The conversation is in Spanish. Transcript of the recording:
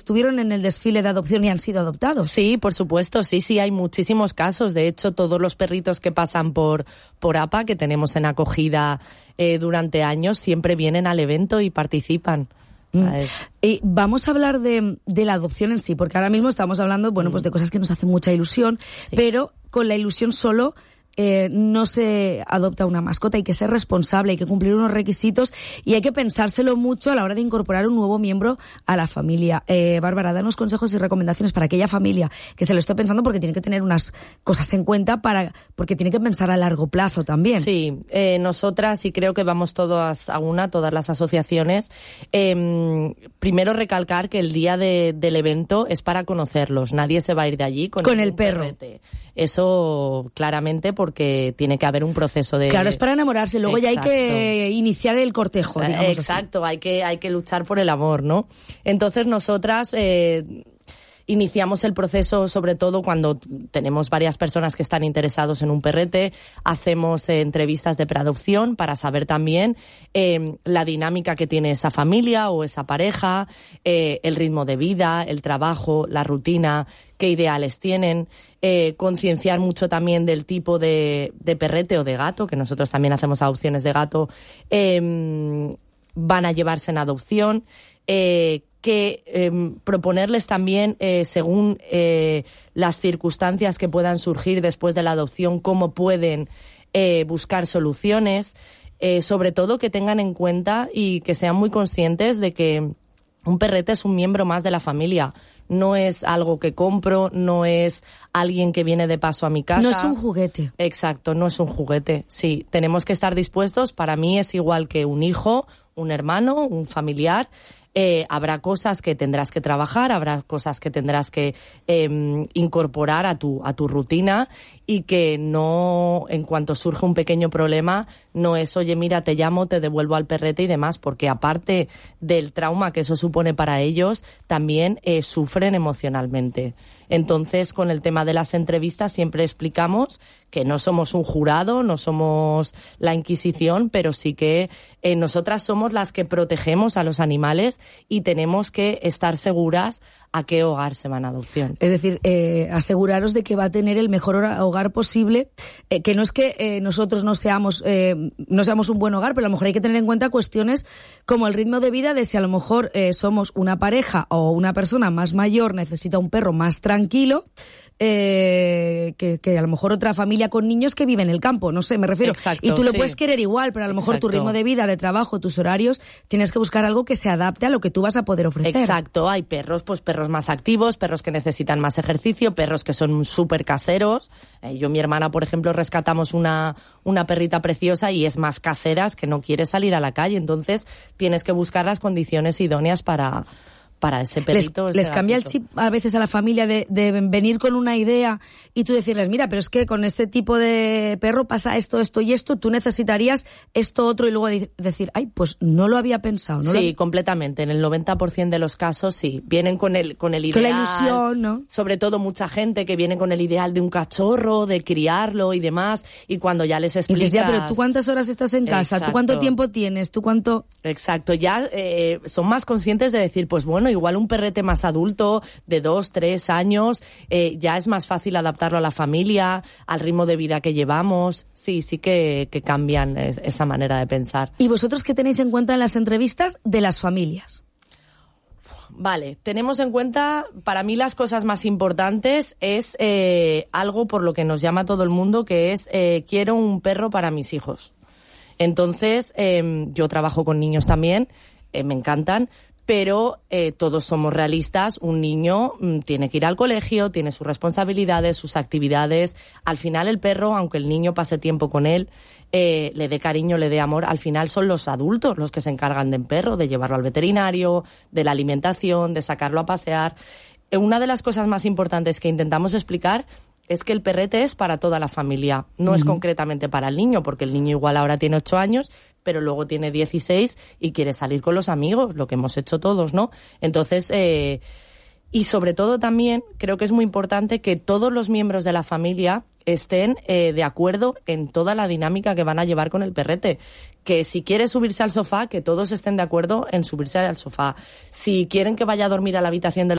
estuvieron en el desfile de adopción y han sido adoptados. Sí, por supuesto, sí, hay muchísimos casos. De hecho, todos los perritos que pasan por APA, que tenemos en acogida durante años, siempre vienen al evento y participan. Y vamos a hablar de la adopción en sí, porque ahora mismo estamos hablando, pues de cosas que nos hacen mucha ilusión, pero con la ilusión solo no se adopta una mascota, hay que ser responsable, hay que cumplir unos requisitos y hay que pensárselo mucho a la hora de incorporar un nuevo miembro a la familia. Bárbara, danos consejos y recomendaciones para aquella familia que se lo esté pensando, porque tiene que tener unas cosas en cuenta porque tiene que pensar a largo plazo también. Sí, nosotras, y creo que vamos todas todas las asociaciones, primero recalcar que el día del evento es para conocerlos, nadie se va a ir de allí con el perro. Perrete. Eso claramente, porque tiene que haber un proceso de... Claro, es para enamorarse, luego Exacto. Ya hay que iniciar el cortejo, digamos. Exacto, hay que luchar por el amor, ¿no? Entonces nosotras iniciamos el proceso sobre todo cuando tenemos varias personas que están interesados en un perrete, hacemos entrevistas de preadopción para saber también la dinámica que tiene esa familia o esa pareja, el ritmo de vida, el trabajo, la rutina, qué ideales tienen, concienciar mucho también del tipo de perrete o de gato, que nosotros también hacemos adopciones de gato, van a llevarse en adopción, proponerles también, según las circunstancias que puedan surgir después de la adopción, cómo pueden buscar soluciones, sobre todo que tengan en cuenta y que sean muy conscientes de que un perrete es un miembro más de la familia. No es algo que compro, no es alguien que viene de paso a mi casa. No es un juguete. Exacto, no es un juguete. Sí, tenemos que estar dispuestos. Para mí es igual que un hijo, un hermano, un familiar. Habrá cosas que tendrás que trabajar, habrá cosas que tendrás que incorporar a tu rutina, y que no, en cuanto surge un pequeño problema, no es, oye, mira, te llamo, te devuelvo al perrete y demás, porque aparte del trauma que eso supone para ellos, también sufren emocionalmente. Entonces, con el tema de las entrevistas siempre explicamos que no somos un jurado, no somos la Inquisición, pero sí que nosotras somos las que protegemos a los animales y tenemos que estar seguras a qué hogar se van a adopción. Es decir, aseguraros de que va a tener el mejor hogar posible, que no es que nosotros no seamos un buen hogar, pero a lo mejor hay que tener en cuenta cuestiones como el ritmo de vida, de si a lo mejor somos una pareja o una persona más mayor necesita un perro más tranquilo, que a lo mejor otra familia con niños que vive en el campo, no sé, me refiero. Exacto, y tú lo sí. puedes querer igual, pero a lo mejor tu ritmo de vida, de trabajo, tus horarios, tienes que buscar algo que se adapte a lo que tú vas a poder ofrecer. Exacto, hay perros más activos, perros que necesitan más ejercicio, perros que son súper caseros. Yo y mi hermana, por ejemplo, rescatamos una perrita preciosa y es más casera, que no quiere salir a la calle, entonces tienes que buscar las condiciones idóneas para ese perrito. Les cambia el chip a veces a la familia de venir con una idea y tú decirles, mira, pero es que con este tipo de perro pasa esto, esto y esto, tú necesitarías esto otro, y luego decir, ay, pues no lo había pensado. Sí, completamente. En el 90% de los casos sí. Vienen con el ideal. Con la ilusión, ¿no? Sobre todo mucha gente que viene con el ideal de un cachorro, de criarlo y demás, y cuando ya les explicas... Y dices, ya, pero ¿tú cuántas horas estás en casa? Exacto. ¿Tú cuánto tiempo tienes? ¿Tú cuánto...? Exacto. Ya son más conscientes de decir, pues bueno, igual un perrete más adulto, de 2, 3 años, ya es más fácil adaptarlo a la familia, al ritmo de vida que llevamos. Sí que cambian esa manera de pensar. ¿Y vosotros qué tenéis en cuenta en las entrevistas de las familias? Vale, tenemos en cuenta, para mí las cosas más importantes es algo por lo que nos llama todo el mundo, que es quiero un perro para mis hijos. Entonces, yo trabajo con niños también, me encantan, pero todos somos realistas. Un niño tiene que ir al colegio, tiene sus responsabilidades, sus actividades. Al final el perro, aunque el niño pase tiempo con él, le dé cariño, le dé amor, al final son los adultos los que se encargan del perro, de llevarlo al veterinario, de la alimentación, de sacarlo a pasear. Una de las cosas más importantes que intentamos explicar es que el perrete es para toda la familia, no es concretamente para el niño, porque el niño igual ahora tiene 8 años, pero luego tiene 16 y quiere salir con los amigos, lo que hemos hecho todos, ¿no? Entonces, y sobre todo también creo que es muy importante que todos los miembros de la familia estén de acuerdo en toda la dinámica que van a llevar con el perrete. Que si quiere subirse al sofá, que todos estén de acuerdo en subirse al sofá. Si quieren que vaya a dormir a la habitación de